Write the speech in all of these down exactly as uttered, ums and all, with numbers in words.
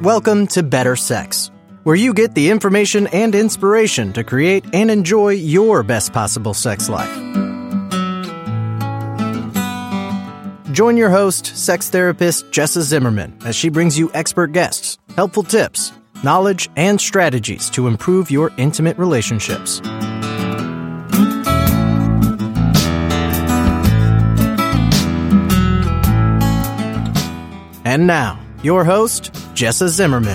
Welcome to Better Sex, where you get the information and inspiration to create and enjoy your best possible sex life. Join your host, sex therapist Jessa Zimmerman, as she brings you expert guests, helpful tips, knowledge, and strategies to improve your intimate relationships. And now, your host, Jessa Zimmerman.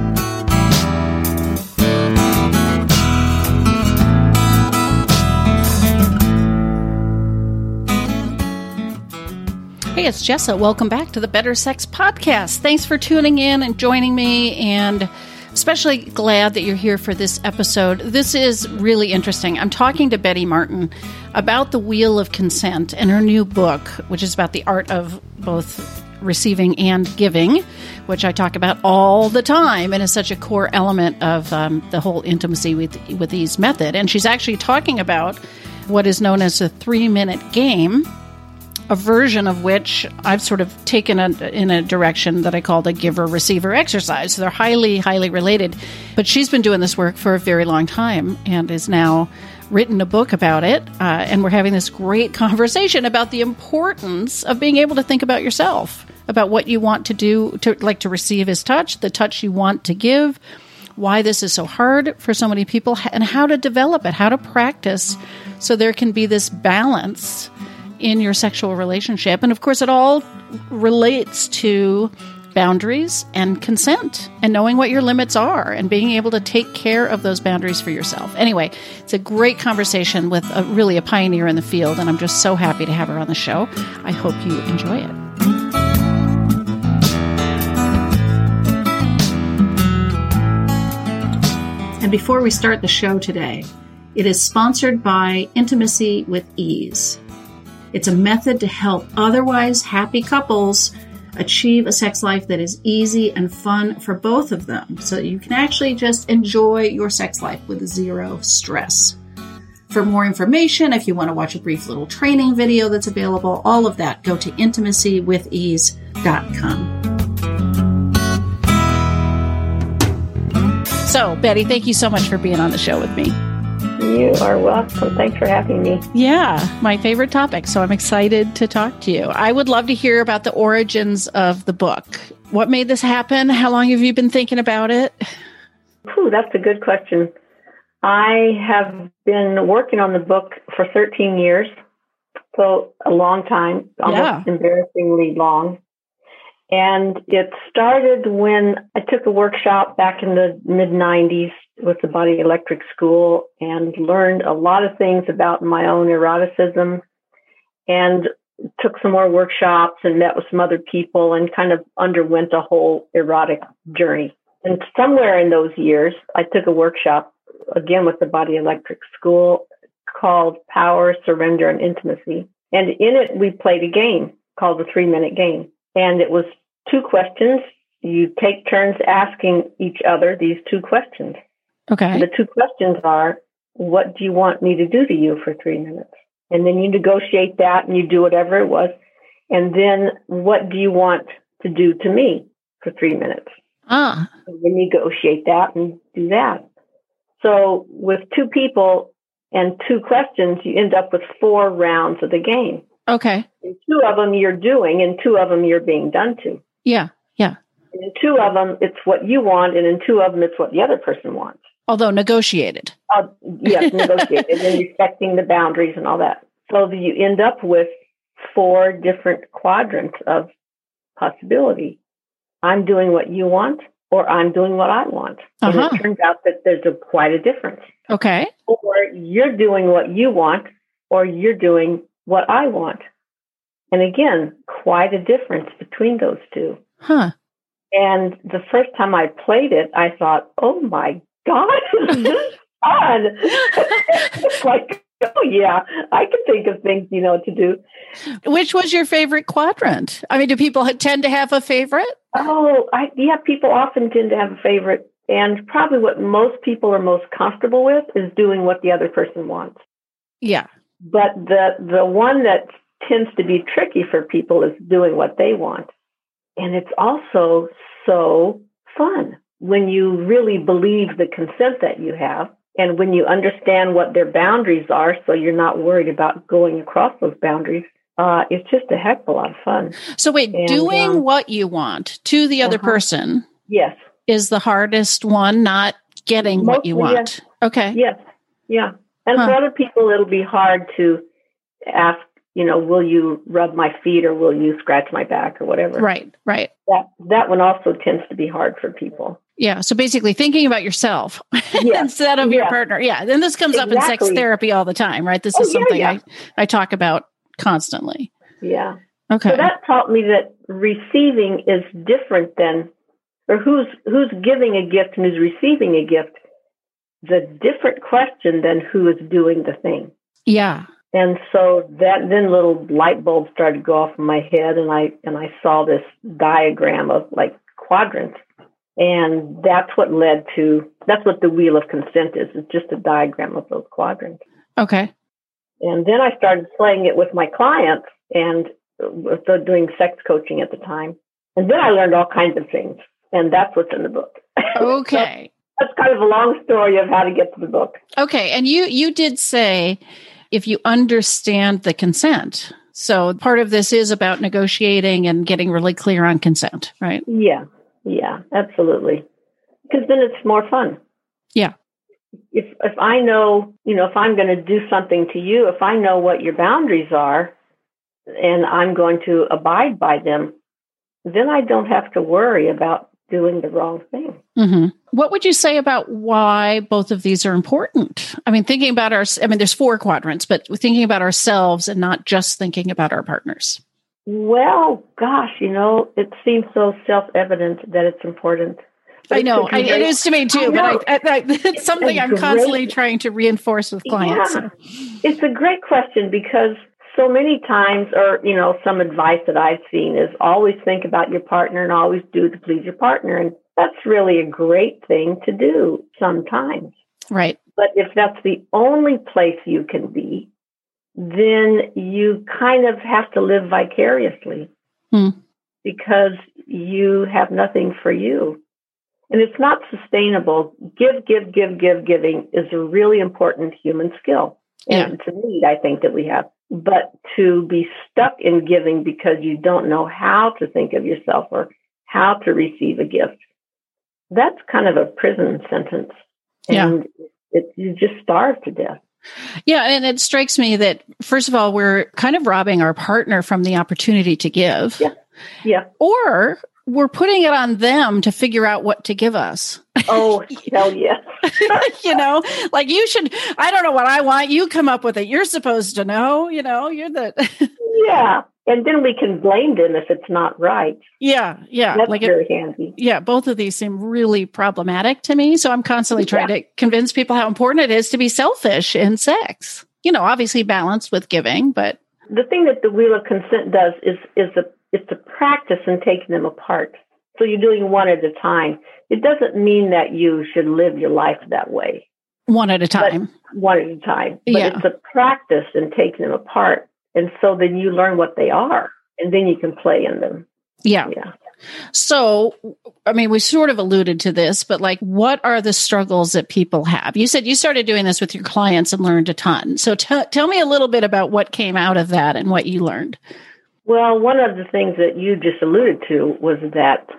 Hey, it's Jessa. Welcome back to the Better Sex Podcast. Thanks for tuning in and joining me, and especially glad that you're here for this episode. This is really interesting. I'm talking to Betty Martin about the Wheel of Consent and her new book, which is about the art of both receiving and giving, which I talk about all the time and is such a core element of um, the whole intimacy with with ease method. And she's actually talking about what is known as a three-minute game, a version of which I've sort of taken a, in a direction that I call the giver-receiver exercise. So they're highly, highly related. But she's been doing this work for a very long time and is now written a book about it. Uh, and we're having this great conversation about the importance of being able to think about yourself, about what you want to do, to like to receive as touch, the touch you want to give, why this is so hard for so many people, and how to develop it, how to practice so there can be this balance in your sexual relationship. And of course, it all relates to boundaries and consent and knowing what your limits are and being able to take care of those boundaries for yourself. Anyway, it's a great conversation with a, really a pioneer in the field, and I'm just so happy to have her on the show. I hope you enjoy it. And before we start the show today, it is sponsored by Intimacy with Ease. It's a method to help otherwise happy couples achieve a sex life that is easy and fun for both of them, so that you can actually just enjoy your sex life with zero stress. For more information, if you want to watch a brief little training video that's available, all of that, go to intimacy with ease dot com. So, Betty, thank you so much for being on the show with me. You are welcome. Thanks for having me. Yeah, my favorite topic. So I'm excited to talk to you. I would love to hear about the origins of the book. What made this happen? How long have you been thinking about it? Ooh, that's a good question. I have been working on the book for thirteen years, so a long time, almost yeah. embarrassingly long. And it started when I took a workshop back in the mid nineties with the Body Electric School and learned a lot of things about my own eroticism, and took some more workshops and met with some other people and kind of underwent a whole erotic journey. And somewhere in those years, I took a workshop again with the Body Electric School called Power, Surrender, and Intimacy. And in it, we played a game called the three-minute game. And it was two questions. You take turns asking each other these two questions. Okay. And the two questions are, what do you want me to do to you for three minutes? And then you negotiate that and you do whatever it was. And then what do you want to do to me for three minutes? Ah. And you negotiate that and do that. So with two people and two questions, you end up with four rounds of the game. Okay. And two of them you're doing, and two of them you're being done to. Yeah, yeah. And in two of them, it's what you want, and in two of them, it's what the other person wants. Although negotiated. Uh, yes, negotiated, and respecting the boundaries and all that. So you end up with four different quadrants of possibility. I'm doing what you want, or I'm doing what I want. And Uh-huh. it turns out that there's a, quite a difference. Okay. Or you're doing what you want, or you're doing what I want. And again, quite a difference between those two. Huh. And the first time I played it, I thought, oh my God, this is fun. It's like, oh yeah, I can think of things, you know, to do. Which was your favorite quadrant? I mean, do people tend to have a favorite? Oh, I, yeah, people often tend to have a favorite. And probably what most people are most comfortable with is doing what the other person wants. Yeah. But the the one that tends to be tricky for people is doing what they want. And it's also so fun when you really believe the consent that you have. And when you understand what their boundaries are, so you're not worried about going across those boundaries, uh, it's just a heck of a lot of fun. So wait, and, doing um, what you want to the other uh-huh. person yes. is the hardest one, not getting Mostly, what you want. Yes. Okay. Yes. Yeah. And huh. for other people, it'll be hard to ask, you know, will you rub my feet or will you scratch my back or whatever? Right, right. That that one also tends to be hard for people. Yeah. So basically thinking about yourself yes. instead of yes. your partner. Yeah. And this comes exactly. up in sex therapy all the time, right? This oh, is something yeah, yeah. I, I talk about constantly. Yeah. Okay. So that taught me that receiving is different than, or who's who's giving a gift and who's receiving a gift is a different question than who is doing the thing. Yeah. And so that then little light bulbs started to go off in my head, and I and I saw this diagram of like quadrants. And that's what led to, that's what the wheel of consent is. It's just a diagram of those quadrants. Okay. And then I started playing it with my clients and was doing sex coaching at the time. And then I learned all kinds of things. And that's what's in the book. Okay. so that's kind of a long story of how to get to the book. Okay. And you, you did say if you understand the consent. So part of this is about negotiating and getting really clear on consent, right? Yeah. Yeah, absolutely. Because then it's more fun. Yeah. If if I know, you know, if I'm going to do something to you, if I know what your boundaries are and I'm going to abide by them, then I don't have to worry about doing the wrong thing. Mm-hmm. What would you say about why both of these are important? I mean, thinking about our, I mean, there's four quadrants, but thinking about ourselves and not just thinking about our partners. Well, gosh, you know, it seems so self-evident that it's important. But I know, I, it is to me too, but I, I, I, it's something it's I'm great, constantly trying to reinforce with clients. Yeah. It's a great question because so many times, or, you know, some advice that I've seen is always think about your partner and always do to please your partner. And that's really a great thing to do sometimes. Right. But if that's the only place you can be, then you kind of have to live vicariously hmm. because you have nothing for you. And it's not sustainable. Give, give, give, give, giving is a really important human skill. And yeah. it's a need, I think, that we have. But to be stuck in giving because you don't know how to think of yourself or how to receive a gift, that's kind of a prison sentence. And yeah. it, you just starve to death. Yeah. And it strikes me that, first of all, we're kind of robbing our partner from the opportunity to give. Yeah. Yeah. Or we're putting it on them to figure out what to give us. Oh, hell yes. You know, like you should, I don't know what I want. You come up with it. You're supposed to know, you know, you're the. Yeah. And then we can blame them if it's not right. Yeah. Yeah. That's like very it, handy. Yeah. Both of these seem really problematic to me. So I'm constantly trying yeah. to convince people how important it is to be selfish in sex. You know, obviously balanced with giving, but. The thing that the wheel of consent does is, is the, it's the practice in taking them apart. So you're doing one at a time. It doesn't mean that you should live your life that way. One at a time. One at a time. But yeah. it's a practice in taking them apart. And so then you learn what they are, and then you can play in them. Yeah. Yeah. So, I mean, we sort of alluded to this, but like, what are the struggles that people have? You said you started doing this with your clients and learned a ton. So t- tell me a little bit about what came out of that and what you learned. Well, one of the things that you just alluded to was that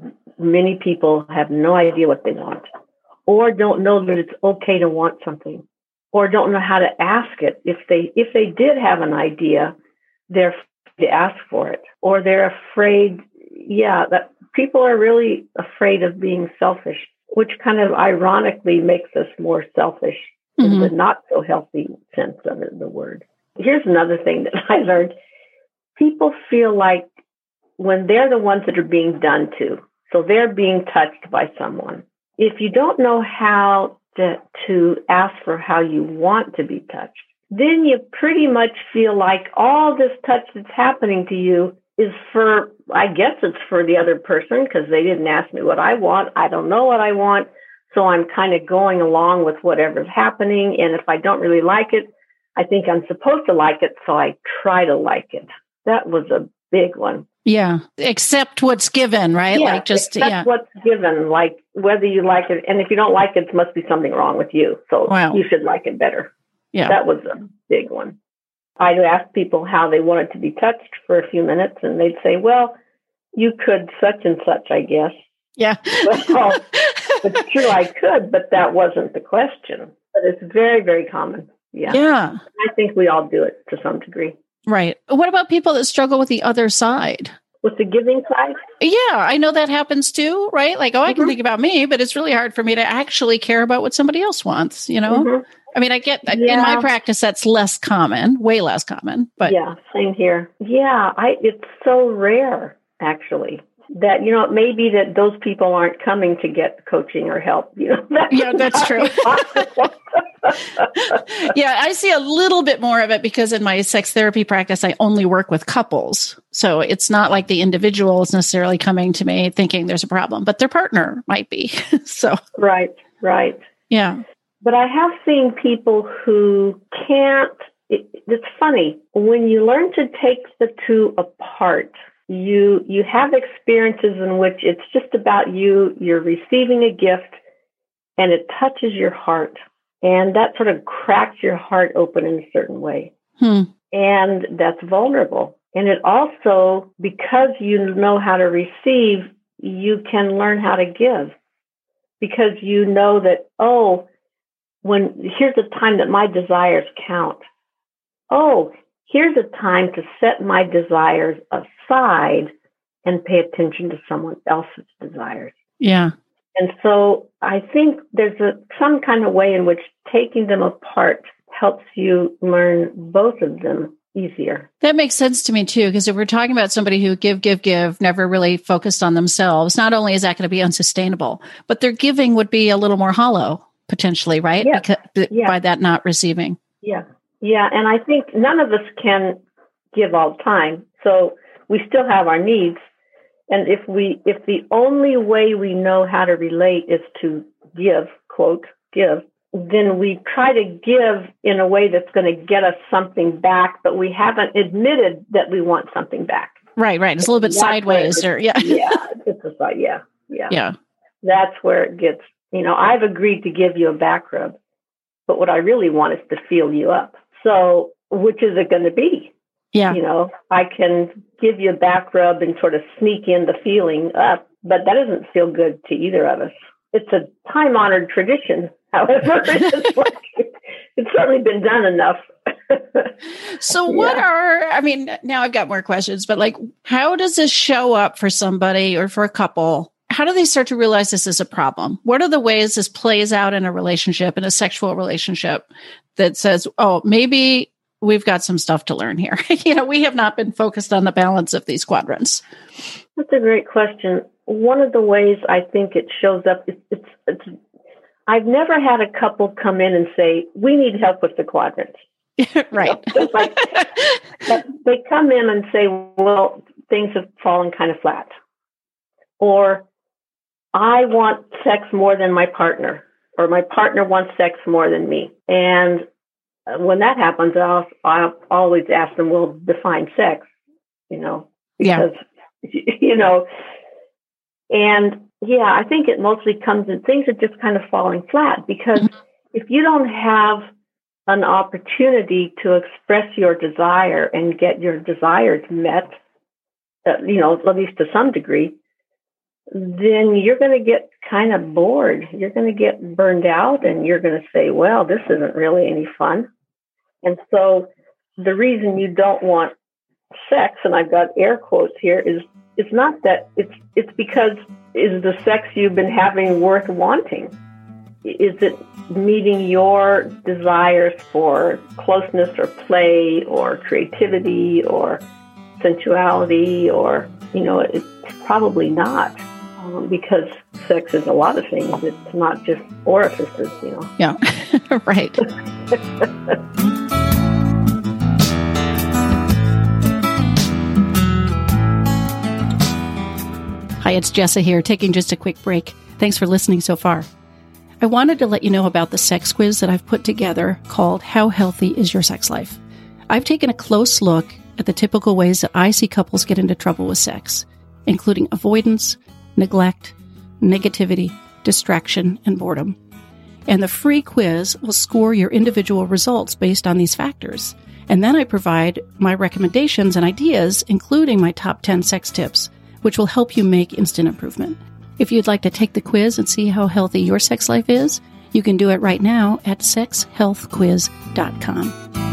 many people have no idea what they want, or don't know that it's okay to want something, or don't know how to ask it. If they if they did have an idea, they're afraid to ask for it, or they're afraid. Yeah, that people are really afraid of being selfish, which kind of ironically makes us more selfish mm-hmm. in the not so healthy sense of the word. Here's another thing that I learned. People feel like when they're the ones that are being done to, so they're being touched by someone. If you don't know how to, to ask for how you want to be touched, then you pretty much feel like all this touch that's happening to you is for, I guess it's for the other person because they didn't ask me what I want. I don't know what I want. So I'm kind of going along with whatever's happening. And if I don't really like it, I think I'm supposed to like it. So I try to like it. That was a big one. Yeah. Accept what's given, right? Yeah, like just, accept yeah. what's given, like whether you like it. And if you don't like it, it must be something wrong with you. So Wow. you should like it better. Yeah. That was a big one. I'd ask people how they wanted to be touched for a few minutes, and they'd say, well, you could such and such, I guess. Yeah. Well, it's true, I could, but that wasn't the question. But it's very, very common. Yeah. Yeah. I think we all do it to some degree. Right. What about people that struggle with the other side? With the giving side? Yeah, I know that happens too, right? Like, oh, I can Mm-hmm. think about me, but it's really hard for me to actually care about what somebody else wants, you know? Mm-hmm. I mean, I get, Yeah. in my practice, that's less common, way less common, but Yeah, same here. Yeah, I it's so rare, actually, that, you know, it may be that those people aren't coming to get coaching or help. You know, that's yeah, that's true. Yeah, I see a little bit more of it because in my sex therapy practice, I only work with couples. So it's not like the individual is necessarily coming to me thinking there's a problem, but their partner might be. So, Right, right. yeah. But I have seen people who can't, it, it's funny, when you learn to take the two apart, you you have experiences in which it's just about you, you're receiving a gift, and it touches your heart. And that sort of cracks your heart open in a certain way. Hmm. And that's vulnerable. And it also, because you know how to receive, you can learn how to give. Because you know that, oh, when here's a time that my desires count. Oh, here's a time to set my desires aside and pay attention to someone else's desires. Yeah. And so I think there's a, some kind of way in which taking them apart helps you learn both of them easier. That makes sense to me too, because if we're talking about somebody who give, give, give, never really focused on themselves, not only is that going to be unsustainable, but their giving would be a little more hollow potentially, right? Yeah. Because, Yeah. by that not receiving. Yeah. Yeah. And I think none of us can give all the time. So we still have our needs. And if we, if the only way we know how to relate is to give, quote, give, then we try to give in a way that's going to get us something back, but we haven't admitted that we want something back. Right, right. It's a little bit That's sideways where or, yeah. Yeah. It's a side. Yeah. Yeah. Yeah. That's where it gets, you know, I've agreed to give you a back rub, but what I really want is to feel you up. So which is it going to be? Yeah. You know, I can give you a back rub and sort of sneak in the feeling up, but that doesn't feel good to either of us. It's a time-honored tradition, however. It's, like, it's certainly been done enough. So what Yeah. are, I mean, now I've got more questions, but like, how does this show up for somebody or for a couple? How do they start to realize this is a problem? What are the ways this plays out in a relationship, in a sexual relationship that says, oh, maybe we've got some stuff to learn here. You know, we have not been focused on the balance of these quadrants. That's a great question. One of the ways I think it shows up, is it's, it's, I've never had a couple come in and say, we need help with the quadrants. Right. You know, like, but they come in and say, well, things have fallen kind of flat. Or I want sex more than my partner, or my partner wants sex more than me. And when that happens, I'll, I'll always ask them, well, define sex, you know, because, yeah. you know, and yeah, I think it mostly comes in things are just kind of falling flat because mm-hmm. if you don't have an opportunity to express your desire and get your desires met, uh, you know, at least to some degree, then you're going to get kind of bored. You're going to get burned out and you're going to say, well, this isn't really any fun. And so the reason you don't want sex, and I've got air quotes here, is it's not that it's it's because is the sex you've been having worth wanting? Is it meeting your desires for closeness or play or creativity or sensuality or, you know, it's probably not. Because sex is a lot of things. It's not just orifices, you know. Yeah, right. Hi, it's Jessa here, taking just a quick break. Thanks for listening so far. I wanted to let you know about the sex quiz that I've put together called How Healthy Is Your Sex Life? I've taken a close look at the typical ways that I see couples get into trouble with sex, including avoidance, neglect, negativity, distraction, and boredom. And the free quiz will score your individual results based on these factors. And then I provide my recommendations and ideas, including my top ten sex tips, which will help you make instant improvement. If you'd like to take the quiz and see how healthy your sex life is, you can do it right now at sex health quiz dot com.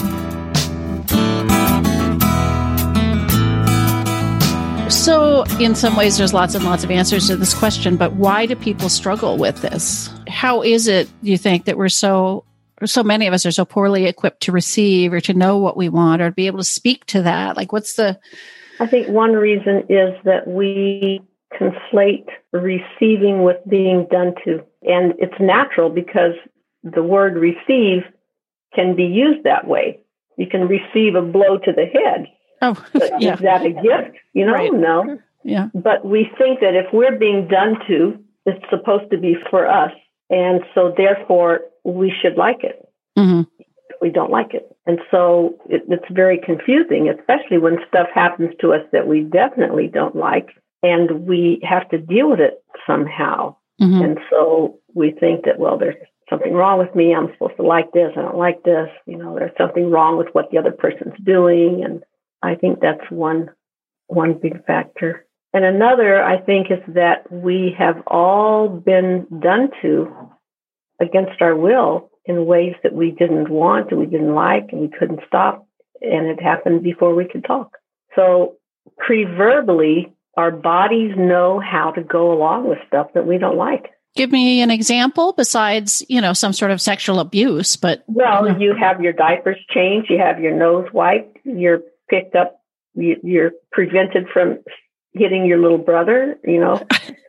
So in some ways, there's lots and lots of answers to this question, but why do people struggle with this? How is it, do you think, that we're so, so many of us are so poorly equipped to receive or to know what we want or to be able to speak to that? Like, what's the... I think one reason is that we conflate receiving with being done to. And it's natural because the word receive can be used that way. You can receive a blow to the head. Oh, yeah. Is that a gift? You know, right. No. Yeah. But we think that if we're being done to, it's supposed to be for us. And so therefore, we should like it. Mm-hmm. If we don't like it. And so it, it's very confusing, especially when stuff happens to us that we definitely don't like. And we have to deal with it somehow. Mm-hmm. And so we think that, well, there's something wrong with me. I'm supposed to like this. I don't like this. You know, there's something wrong with what the other person's doing. And I think that's one one big factor. And another, I think, is that we have all been done to against our will in ways that we didn't want and we didn't like and we couldn't stop. And it happened before we could talk. So preverbally, our bodies know how to go along with stuff that we don't like. Give me an example besides, you know, some sort of sexual abuse, but... Well, you know. You have your diapers changed, you have your nose wiped, you're picked up, you're prevented from hitting your little brother, you know.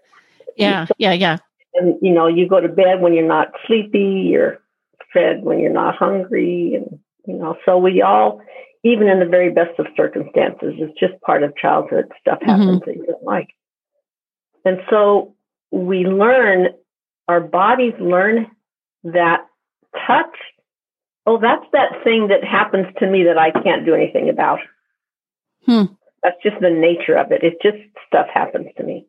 yeah, yeah, yeah. And, you know, you go to bed when you're not sleepy, you're fed when you're not hungry, and, you know, so we all... Even in the very best of circumstances, it's just part of childhood. Stuff happens mm-hmm. that you don't like. And so we learn, our bodies learn that touch, oh, that's that thing that happens to me that I can't do anything about. Hmm. That's just the nature of it. It's just stuff happens to me.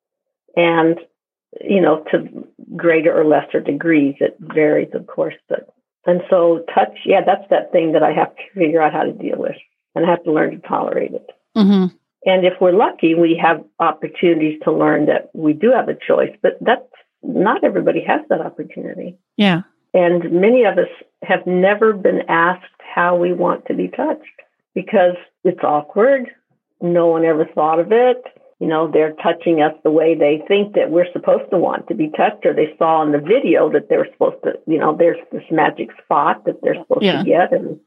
And, you know, to greater or lesser degrees, it varies, of course, but and so touch, yeah, that's that thing that I have to figure out how to deal with. And I have to learn to tolerate it. Mm-hmm. And if we're lucky, we have opportunities to learn that we do have a choice. But that's not everybody has that opportunity. Yeah. And many of us have never been asked how we want to be touched because it's awkward. No one ever thought of it. You know, they're touching us the way they think that we're supposed to want to be touched, or they saw in the video that they're supposed to, you know, there's this magic spot that they're supposed yeah. to get. And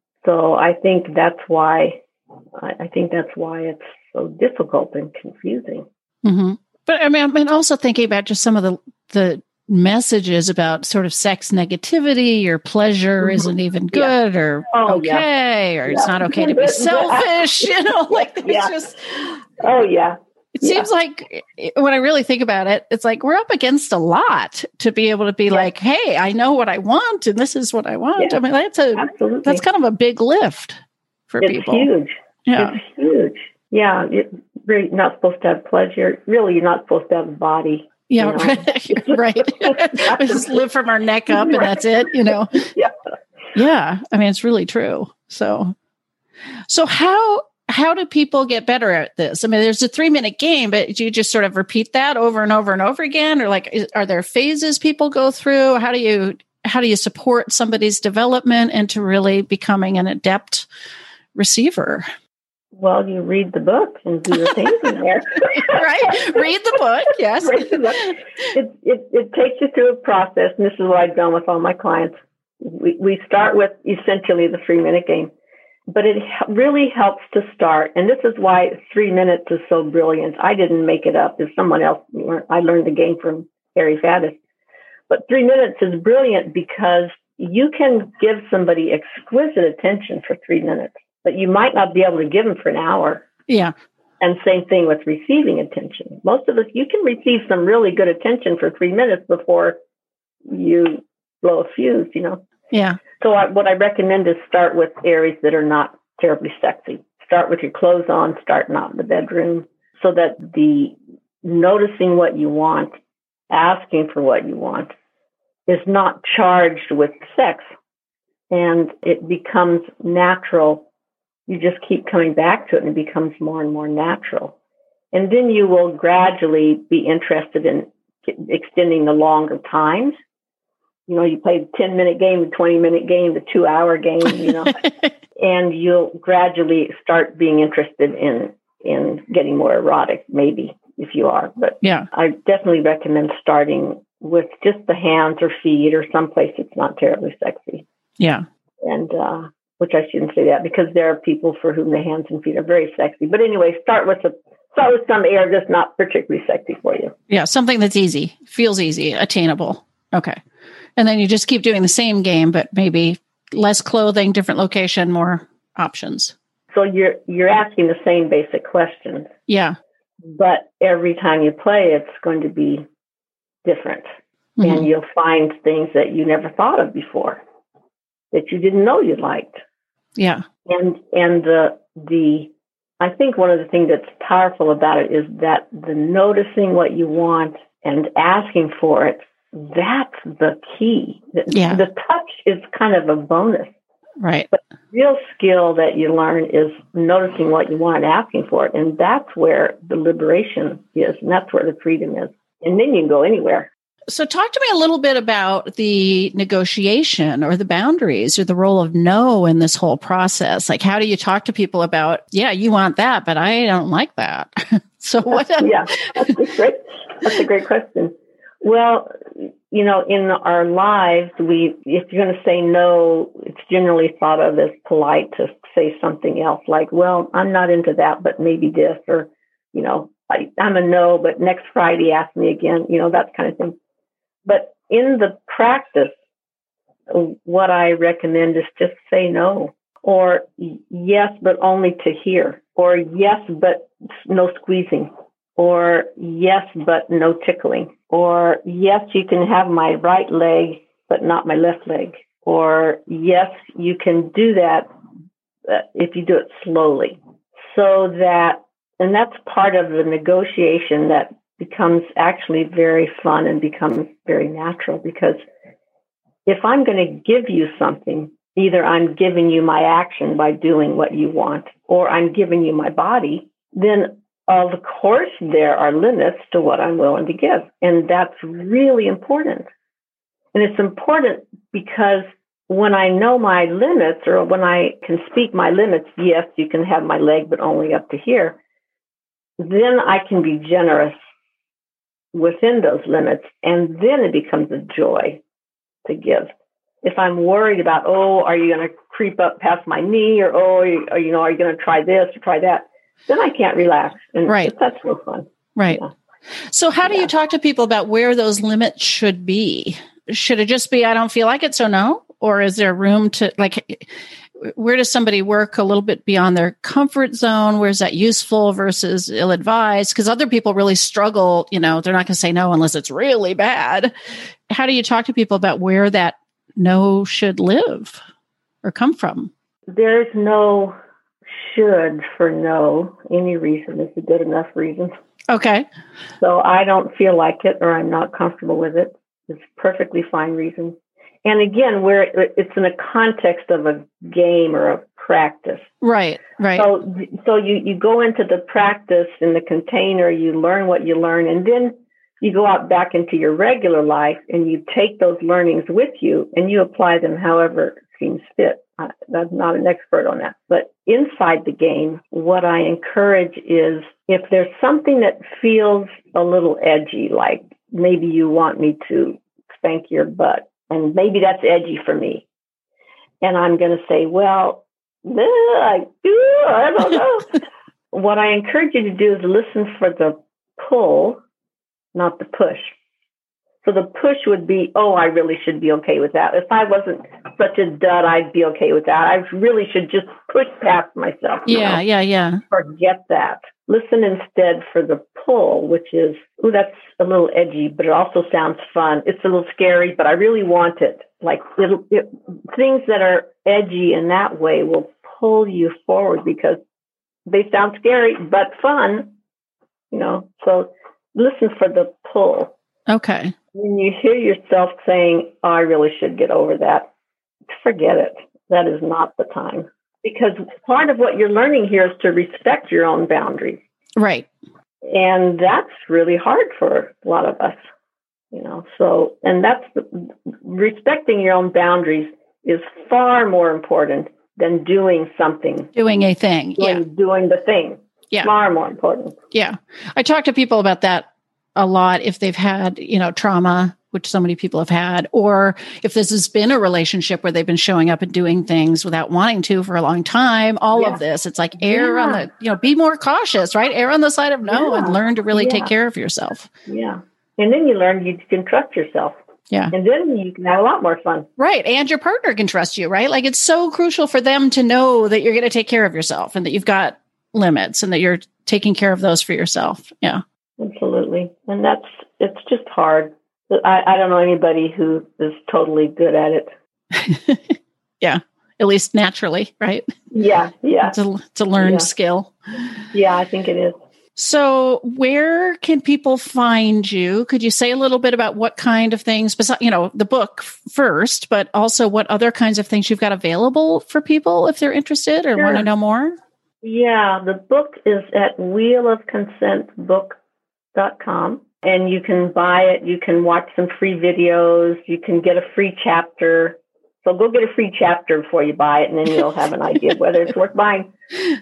so I think that's why, I think that's why it's so difficult and confusing. Mm-hmm. But I mean, I mean, also thinking about just some of the, the messages about sort of sex negativity or pleasure mm-hmm. isn't even good yeah. or oh, okay, yeah. or it's yeah. not okay to be selfish, you know, like it's yeah. just... Oh, yeah. It yeah. seems like when I really think about it, it's like we're up against a lot to be able to be yeah. like, hey, I know what I want and this is what I want. Yeah. I mean, that's a Absolutely. That's kind of a big lift for it's people. It's huge. Yeah. It's huge. Yeah. You're really not supposed to have pleasure. Really, you're not supposed to have a body. Yeah. You know? Right. We just live from our neck up and right. that's it, you know? Yeah. Yeah. I mean, it's really true. So, so how... How do people get better at this? I mean, there's a three minute game, but do you just sort of repeat that over and over and over again? Or like, is, are there phases people go through? How do you, how do you support somebody's development into really becoming an adept receiver? Well, you read the book and do your things in there. Right? Read the book. Yes. Read the book. It, it, it takes you through a process. And this is what I've done with all my clients. We, we start with essentially the three minute game. But it really helps to start. And this is why three minutes is so brilliant. I didn't make it up. If someone else learned, I learned the game from Harry Faddis. But three minutes is brilliant because you can give somebody exquisite attention for three minutes, but you might not be able to give them for an hour. Yeah. And same thing with receiving attention. Most of us, you can receive some really good attention for three minutes before you blow a fuse, you know? Yeah. So I, what I recommend is start with areas that are not terribly sexy. start with your clothes on, start not in the bedroom, so that the noticing what you want, asking for what you want, is not charged with sex. And it becomes natural. You just keep coming back to it, and it becomes more and more natural. And then you will gradually be interested in extending the longer times. You know, you play the ten-minute game, the twenty-minute game, the two-hour game, you know, and you'll gradually start being interested in in getting more erotic, maybe, if you are. But yeah, I definitely recommend starting with just the hands or feet or someplace that's not terribly sexy. Yeah. And, uh, which I shouldn't say that, because there are people for whom the hands and feet are very sexy. But anyway, start with a, start with some air that's not particularly sexy for you. Yeah, something that's easy, feels easy, attainable. Okay. And then you just keep doing the same game, but maybe less clothing, different location, more options. So you're you're asking the same basic questions. Yeah. But every time you play, it's going to be different. Mm-hmm. And you'll find things that you never thought of before, that you didn't know you liked. Yeah. And and the the I think one of the things that's powerful about it is that the noticing what you want and asking for it, that's the key. The, yeah. the touch is kind of a bonus. Right. But the real skill that you learn is noticing what you want and asking for it. And that's where the liberation is. And that's where the freedom is. And then you can go anywhere. So talk to me a little bit about the negotiation or the boundaries or the role of no in this whole process. Like, how do you talk to people about, yeah, you want that, but I don't like that. So what? Yeah, that's a great, that's a great question. Well, you know, in our lives, we, if you're going to say no, it's generally thought of as polite to say something else like, well, I'm not into that, but maybe this, or, you know, I, I'm a no, but next Friday ask me again, you know, that kind of thing. But in the practice, what I recommend is just say no, or yes, but only to hear, or yes, but no squeezing, or yes, but no tickling, or yes, you can have my right leg, but not my left leg, or yes, you can do that if you do it slowly. So that, and that's part of the negotiation that becomes actually very fun and becomes very natural, because if I'm going to give you something, either I'm giving you my action by doing what you want, or I'm giving you my body, then of course there are limits to what I'm willing to give. And that's really important. And it's important because when I know my limits, or when I can speak my limits, yes, you can have my leg, but only up to here, then I can be generous within those limits, and then it becomes a joy to give. If I'm worried about, oh, are you going to creep up past my knee, or oh, are you know, are you going to try this or try that? Then I can't relax, and right. that's no fun. Right. Yeah. So, how do yeah. you talk to people about where those limits should be? Should it just be, I don't feel like it, so no? Or is there room to, like, where does somebody work a little bit beyond their comfort zone? Where is that useful versus ill-advised? Because other people really struggle, you know, they're not going to say no unless it's really bad. How do you talk to people about where that no should live or come from? There's no should for no. Any reason is a good enough reason. Okay. So I don't feel like it, or I'm not comfortable with it. It's perfectly fine reason. And again, where it's in a context of a game or a practice. Right, right. So, so you, you go into the practice in the container, you learn what you learn, and then you go out back into your regular life and you take those learnings with you and you apply them however seems fit. I, I'm not an expert on that. But inside the game, what I encourage is, if there's something that feels a little edgy, like maybe you want me to spank your butt, and maybe that's edgy for me. And I'm going to say, well, I, I don't know. What I encourage you to do is listen for the pull, not the push. So the push would be, oh, I really should be okay with that. If I wasn't such a dud, I'd be okay with that. I really should just push past myself. Yeah, know? yeah, yeah. Forget that. Listen instead for the pull, which is, ooh, that's a little edgy, but it also sounds fun. It's a little scary, but I really want it. Like it'll, it, things that are edgy in that way will pull you forward, because they sound scary, but fun, you know, so listen for the pull. Okay. When you hear yourself saying, oh, I really should get over that, forget it. That is not the time. Because part of what you're learning here is to respect your own boundaries. Right. And that's really hard for a lot of us, you know, so, and that's the, respecting your own boundaries is far more important than doing something. Doing a thing. Doing, yeah. Doing the thing. Yeah. Far more important. Yeah. I talk to people about that a lot if they've had, you know, trauma, which so many people have had, or if this has been a relationship where they've been showing up and doing things without wanting to for a long time, all yeah. of this, it's like err yeah. on the, you know, be more cautious, right? Err on the side of no yeah. and learn to really yeah. take care of yourself. Yeah. And then you learn you can trust yourself. Yeah. And then you can have a lot more fun. Right. And your partner can trust you, right? Like it's so crucial for them to know that you're going to take care of yourself and that you've got limits and that you're taking care of those for yourself. Yeah. Absolutely. And that's, it's just hard. I, I don't know anybody who is totally good at it. Yeah. At least naturally, right? Yeah. Yeah. It's a, it's a learned yeah. skill. Yeah, I think it is. So where can people find you? Could you say a little bit about what kind of things, besides, you know, the book first, but also what other kinds of things you've got available for people if they're interested or sure. want to know more? Yeah, the book is at wheel of consent book dot com, and you can buy it. You can watch some free videos. You can get a free chapter. So go get a free chapter before you buy it, and then you'll have an idea of whether it's worth buying.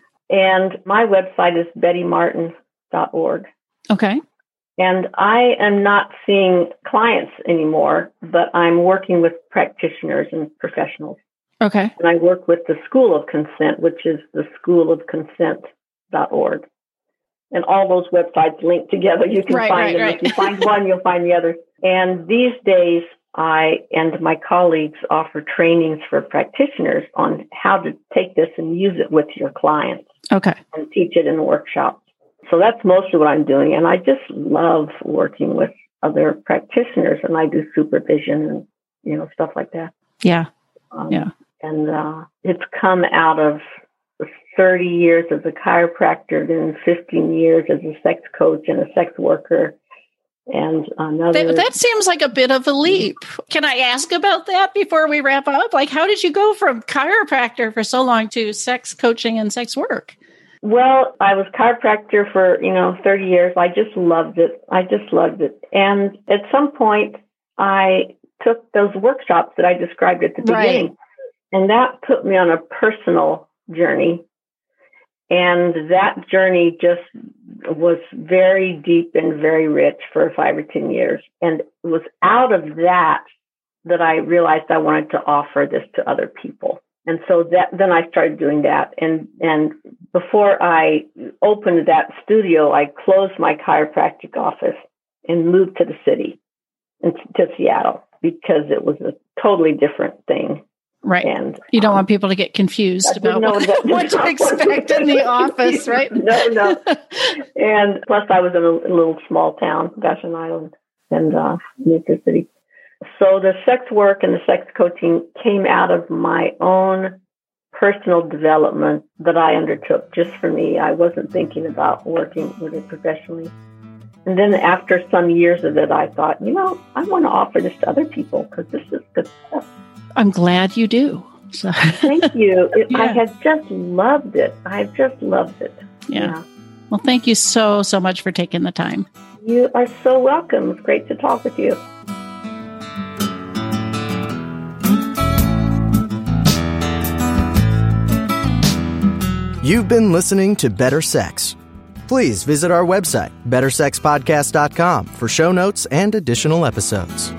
And my website is betty martin dot org. Okay. And I am not seeing clients anymore, but I'm working with practitioners and professionals. Okay. And I work with the School of Consent, which is the school of consent dot org. And all those websites link together. You can right, find right, them. Right. If you find one, you'll find the other. And these days, I and my colleagues offer trainings for practitioners on how to take this and use it with your clients. Okay. And teach it in workshops. So that's mostly what I'm doing. And I just love working with other practitioners, and I do supervision and, you know, stuff like that. Yeah. Um, yeah. And uh, it's come out of thirty years as a chiropractor and fifteen years as a sex coach and a sex worker. And another. That, that seems like a bit of a leap. Can I ask about that before we wrap up? Like, how did you go from chiropractor for so long to sex coaching and sex work? Well, I was chiropractor for, you know, thirty years. I just loved it. I just loved it. And at some point, I took those workshops that I described at the beginning. Right. And that put me on a personal journey. And that journey just was very deep and very rich for five or ten years. And it was out of that that I realized I wanted to offer this to other people. And so that then I started doing that. And and before I opened that studio, I closed my chiropractic office and moved to the city, to Seattle, because it was a totally different thing. Right. And you don't um, want people to get confused about what, that, what to expect in the office, right? No, no. And plus I was in a, a little small town, Vashon Island, and uh, moved to the city. So the sex work and the sex coaching came out of my own personal development that I undertook just for me. I wasn't thinking about working with it professionally. And then after some years of it, I thought, you know, I want to offer this to other people because this is good stuff. I'm glad you do. So. Thank you. It, yeah. I have just loved it. I've just loved it. Yeah. yeah. Well, thank you so, so much for taking the time. You are so welcome. It's great to talk with you. You've been listening to Better Sex. Please visit our website, better sex podcast dot com, for show notes and additional episodes.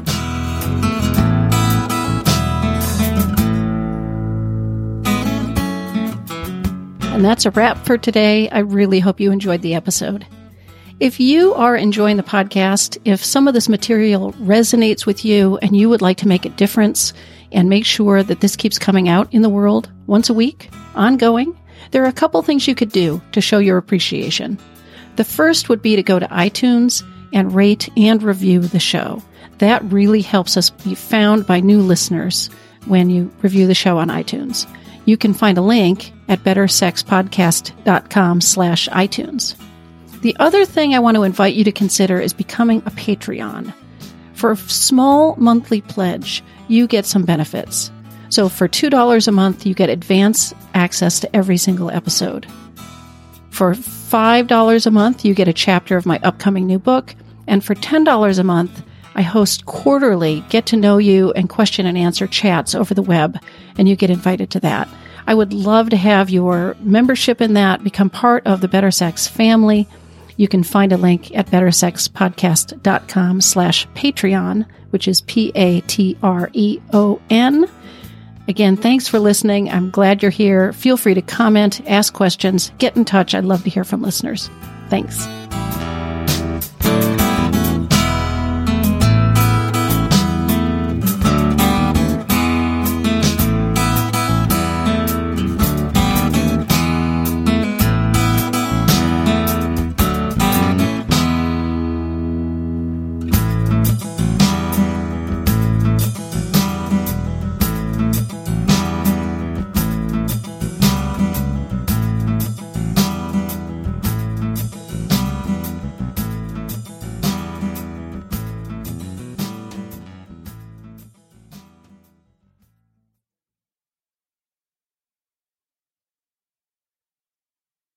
And that's a wrap for today. I really hope you enjoyed the episode. If you are enjoying the podcast, if some of this material resonates with you and you would like to make a difference and make sure that this keeps coming out in the world once a week, ongoing, there are a couple things you could do to show your appreciation. The first would be to go to iTunes and rate and review the show. That really helps us be found by new listeners when you review the show on iTunes. You can find a link at bettersexpodcast.com slash iTunes. The other thing I want to invite you to consider is becoming a Patreon. For a small monthly pledge, you get some benefits. So for two dollars a month, you get advance access to every single episode. For five dollars a month, you get a chapter of my upcoming new book. And for ten dollars a month, I host quarterly get-to-know-you and question-and-answer chats over the web, and you get invited to that. I would love to have your membership in that, become part of the Better Sex family. You can find a link at bettersexpodcast.com slash Patreon, which is P A T R E O N. Again, thanks for listening. I'm glad you're here. Feel free to comment, ask questions, get in touch. I'd love to hear from listeners. Thanks.